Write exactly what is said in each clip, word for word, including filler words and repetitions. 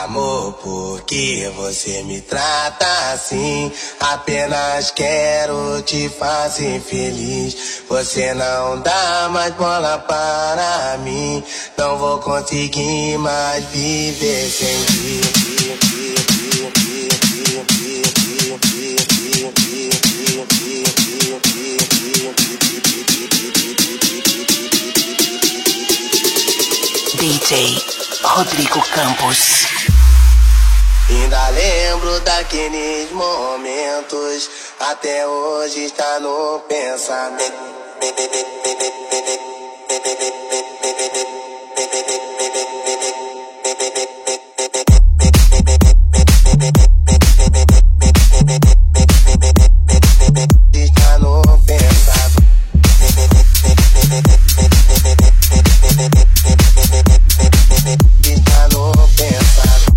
Amor, por que você me trata assim? Apenas quero te fazer feliz. Você não dá mais bola para mim. Não vou conseguir mais viver sem ti. D J Rodrigo Campos. Ainda lembro daqueles momentos, até hoje está no pensamento. Está no pensamento. Está no pensamento.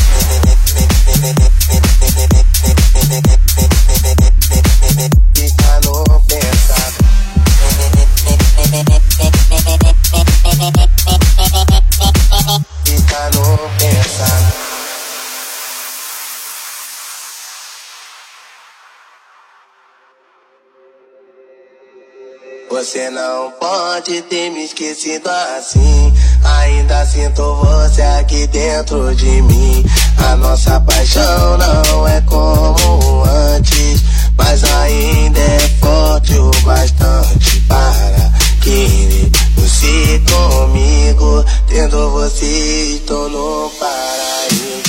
Está no pensamento. Está no pensamento. Você não pode ter me esquecido assim. Ainda sinto você aqui dentro de mim. A nossa paixão não é como antes, mas ainda é forte o bastante para querer você comigo. Tendo você, estou no paraíso.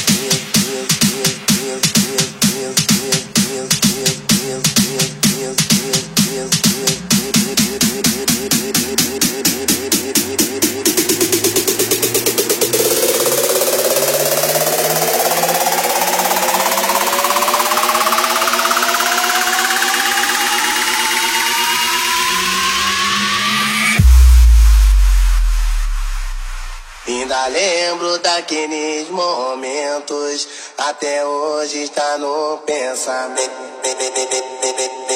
Ainda lembro daqueles momentos, até hoje está no pensamento.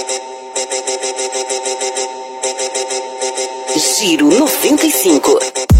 Giro noventa e cinco.